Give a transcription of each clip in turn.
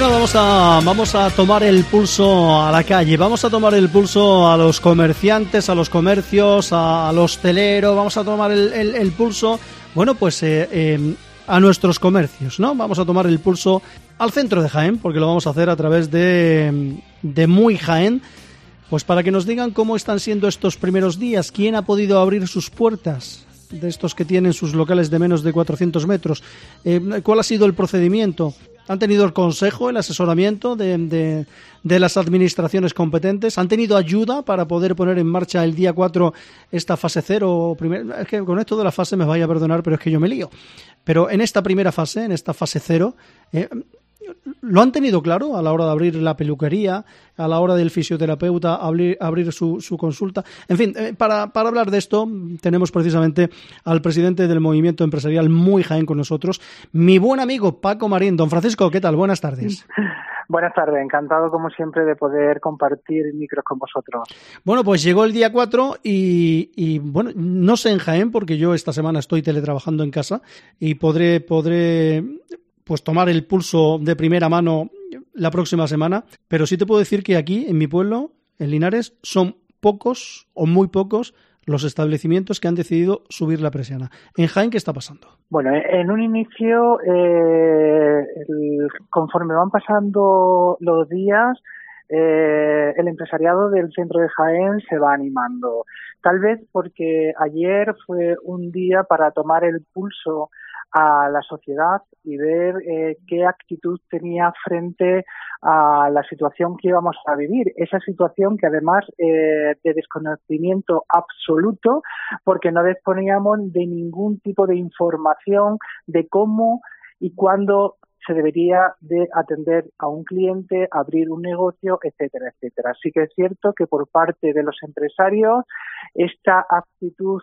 Bueno, vamos a tomar el pulso a la calle, vamos a tomar el pulso a los comerciantes, a los comercios, al hostelero, vamos a tomar el pulso, bueno, pues a nuestros comercios, ¿no? Vamos a tomar el pulso al centro de Jaén, porque lo vamos a hacer a través de Muy Jaén, pues para que nos digan cómo están siendo estos primeros días, quién ha podido abrir sus puertas, de estos que tienen sus locales de menos de 400 metros, cuál ha sido el procedimiento. ¿Han tenido el consejo, el asesoramiento de las administraciones competentes? ¿Han tenido ayuda para poder poner en marcha el día 4 esta fase 0? Es que con esto de la fase me vaya a perdonar, pero es que yo me lío. Pero en esta primera fase, en esta fase 0, ¿lo han tenido claro a la hora de abrir la peluquería, a la hora del fisioterapeuta abrir su consulta? En fin, para hablar de esto tenemos precisamente al presidente del movimiento empresarial Muy Jaén con nosotros, mi buen amigo Paco Marín. Don Francisco, ¿qué tal? Buenas tardes. Buenas tardes, encantado como siempre de poder compartir micros con vosotros. Bueno, pues llegó el día 4 y bueno, no sé en Jaén porque yo esta semana estoy teletrabajando en casa y podré pues tomar el pulso de primera mano la próxima semana, pero sí te puedo decir que aquí, en mi pueblo, en Linares, son pocos o muy pocos los establecimientos que han decidido subir la persiana. ¿En Jaén qué está pasando? Bueno, en un inicio, conforme van pasando los días, el empresariado del centro de Jaén se va animando. Tal vez porque ayer fue un día para tomar el pulso a la sociedad y ver qué actitud tenía frente a la situación que íbamos a vivir. Esa situación que además de desconocimiento absoluto, porque no disponíamos de ningún tipo de información de cómo y cuándo se debería de atender a un cliente, abrir un negocio, etcétera, etcétera. Sí que es cierto que por parte de los empresarios esta actitud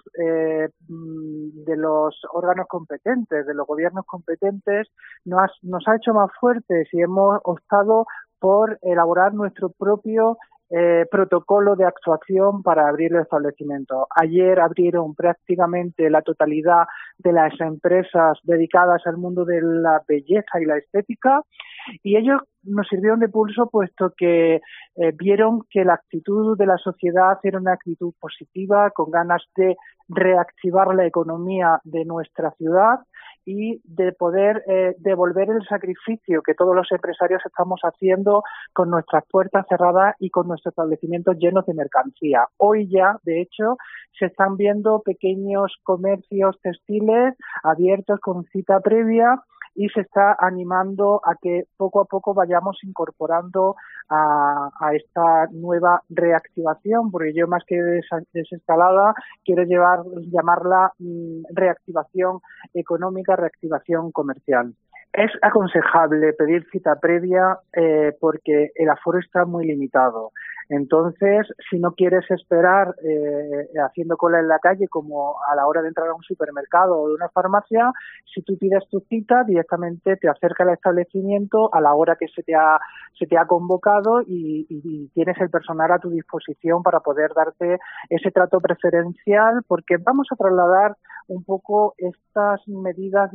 de los órganos competentes, de los gobiernos competentes, nos ha hecho más fuertes y hemos optado por elaborar nuestro propio protocolo de actuación para abrir el establecimiento. Ayer abrieron prácticamente la totalidad de las empresas dedicadas al mundo de la belleza y la estética y ellos nos sirvieron de pulso puesto que vieron que la actitud de la sociedad era una actitud positiva, con ganas de reactivar la economía de nuestra ciudad y de poder devolver el sacrificio que todos los empresarios estamos haciendo con nuestras puertas cerradas y con nuestros establecimientos llenos de mercancía. Hoy ya, de hecho, se están viendo pequeños comercios textiles abiertos con cita previa y se está animando a que poco a poco vayamos incorporando a esta nueva reactivación, porque yo más que desescalada quiero llamarla reactivación económica, reactivación comercial. Es aconsejable pedir cita previa porque el aforo está muy limitado. Entonces, si no quieres esperar haciendo cola en la calle como a la hora de entrar a un supermercado o de una farmacia, si tú pides tu cita, directamente te acerca al establecimiento a la hora que se te ha convocado y tienes el personal a tu disposición para poder darte ese trato preferencial, porque vamos a trasladar un poco estas medidas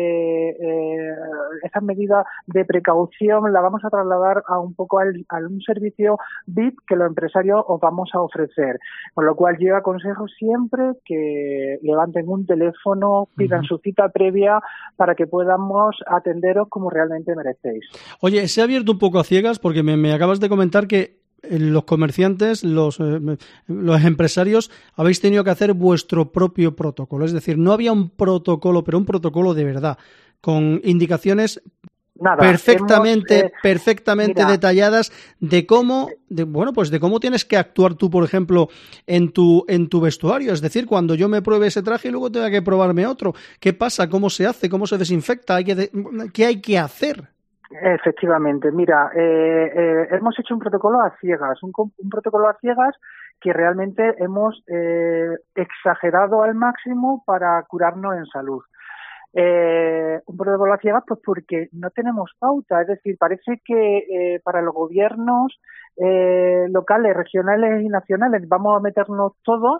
de precaución, la vamos a trasladar a un poco a un servicio VIP que los empresarios os vamos a ofrecer. Con lo cual yo aconsejo siempre que levanten un teléfono, pidan su cita previa para que podamos atenderos como realmente merecéis. Oye, se ha abierto un poco a ciegas porque me acabas de comentar que los comerciantes, los empresarios, habéis tenido que hacer vuestro propio protocolo. Es decir, no había un protocolo, pero un protocolo de verdad, con indicaciones perfectamente detalladas de cómo tienes que actuar tú, por ejemplo, en tu vestuario. Es decir, cuando yo me pruebe ese traje y luego tenga que probarme otro. ¿Qué pasa? ¿Cómo se hace? ¿Cómo se desinfecta? ¿Qué hay que hacer? Efectivamente, mira, hemos hecho un protocolo a ciegas, un protocolo a ciegas que realmente hemos exagerado al máximo para curarnos en salud. Un protocolo a ciegas pues porque no tenemos pauta, es decir, parece que para los gobiernos locales, regionales y nacionales vamos a meternos todos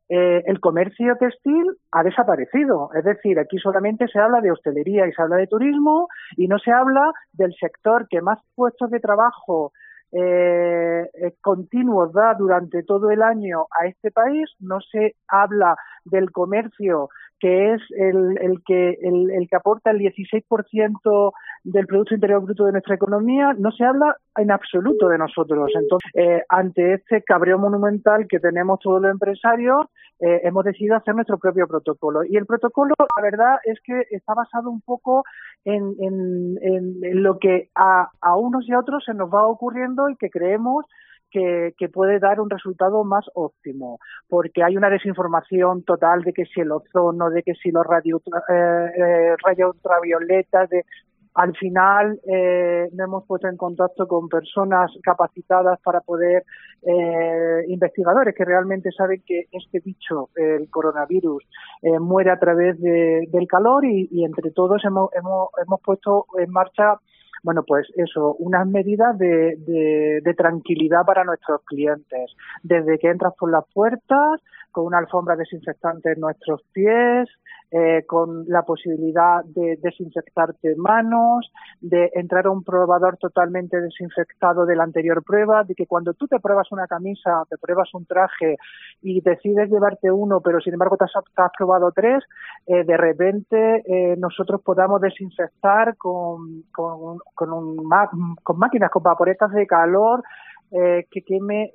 el comercio textil ha desaparecido. Es decir, aquí solamente se habla de hostelería y se habla de turismo y no se habla del sector que más puestos de trabajo continuos da durante todo el año a este país. No se habla del comercio, que es el que aporta el 16% del Producto Interior Bruto de nuestra economía. No se habla en absoluto de nosotros. Entonces, ante este cabreo monumental que tenemos todos los empresarios, hemos decidido hacer nuestro propio protocolo. Y el protocolo, la verdad, es que está basado un poco en lo que a unos y a otros se nos va ocurriendo y que creemos que puede dar un resultado más óptimo, porque hay una desinformación total de que si el ozono, de que si los rayos ultravioletas, al final nos hemos puesto en contacto con personas capacitadas para poder, investigadores que realmente saben que este bicho, el coronavirus, muere a través del calor y entre todos hemos puesto en marcha, bueno, pues eso, unas medidas de tranquilidad para nuestros clientes. Desde que entras por las puertas, con una alfombra desinfectante en nuestros pies, con la posibilidad de desinfectarte manos, de entrar a un probador totalmente desinfectado de la anterior prueba, de que cuando tú te pruebas una camisa, te pruebas un traje y decides llevarte uno, pero sin embargo te has probado 3, de repente nosotros podamos desinfectar con máquinas, con vaporetas de calor, que queme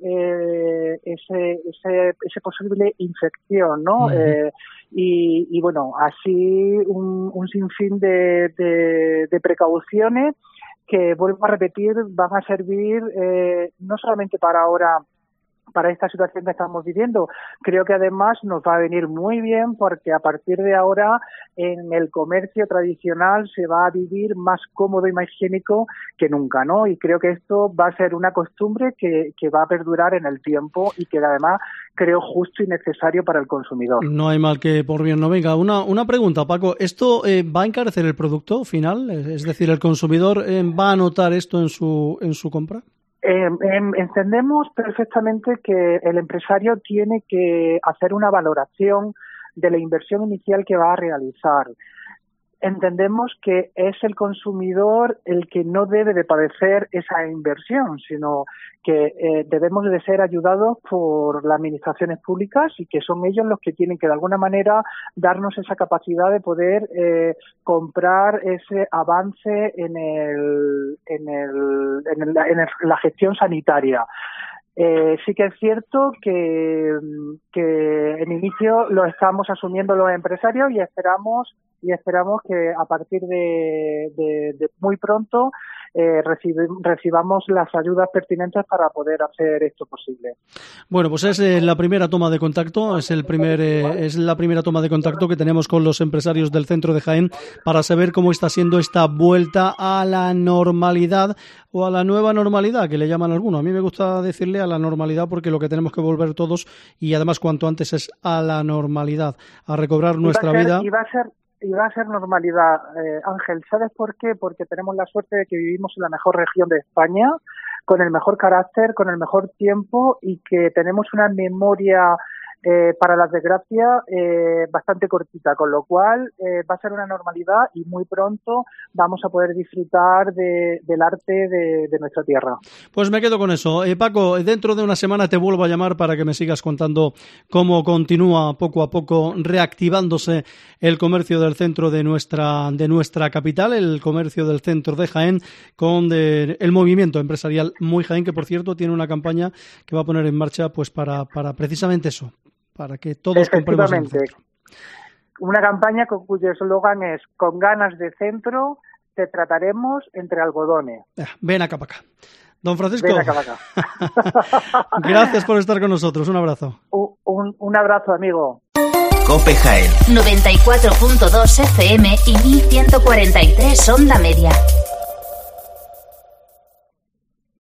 ese posible infección, ¿no? Uh-huh. Y bueno, así un sinfín de precauciones que, vuelvo a repetir, van a servir no solamente para ahora, para esta situación que estamos viviendo. Creo que además nos va a venir muy bien porque a partir de ahora en el comercio tradicional se va a vivir más cómodo y más higiénico que nunca, ¿no? Y creo que esto va a ser una costumbre que va a perdurar en el tiempo y que además creo justo y necesario para el consumidor. No hay mal que por bien no venga. Una pregunta, Paco. ¿Esto va a encarecer el producto final? Es decir, ¿el consumidor va a notar esto en su compra? Entendemos perfectamente que el empresario tiene que hacer una valoración de la inversión inicial que va a realizar. Entendemos que es el consumidor el que no debe de padecer esa inversión, sino que debemos de ser ayudados por las administraciones públicas y que son ellos los que tienen que de alguna manera darnos esa capacidad de poder comprar ese avance en la gestión sanitaria. Sí que es cierto que en inicio lo estamos asumiendo los empresarios y esperamos que a partir de muy pronto recibamos las ayudas pertinentes para poder hacer esto posible. Bueno, pues es la primera toma de contacto, es la primera toma de contacto que tenemos con los empresarios del centro de Jaén para saber cómo está siendo esta vuelta a la normalidad o a la nueva normalidad, que le llaman algunos. A mí me gusta decirle a la normalidad porque lo que tenemos que volver todos, y además cuanto antes, es a la normalidad, a recobrar nuestra vida. Y va a ser normalidad, Ángel. ¿Sabes por qué? Porque tenemos la suerte de que vivimos en la mejor región de España, con el mejor carácter, con el mejor tiempo y que tenemos una memoria para las desgracias bastante cortita, con lo cual va a ser una normalidad y muy pronto vamos a poder disfrutar del arte de nuestra tierra. Pues me quedo con eso. Paco, dentro de una semana te vuelvo a llamar para que me sigas contando cómo continúa poco a poco reactivándose el comercio del centro de nuestra capital, el comercio del centro de Jaén, con el movimiento empresarial Muy Jaén, que por cierto tiene una campaña que va a poner en marcha pues para precisamente eso, para que todos compremos en el centro. Una campaña cuyo eslogan es: con ganas de centro te trataremos entre algodones. Ven acá para acá. Don Francisco, ven acá para acá. Gracias por estar con nosotros. Un abrazo. Un abrazo, amigo. COPE Jaén 94.2 FM y 1143 onda media.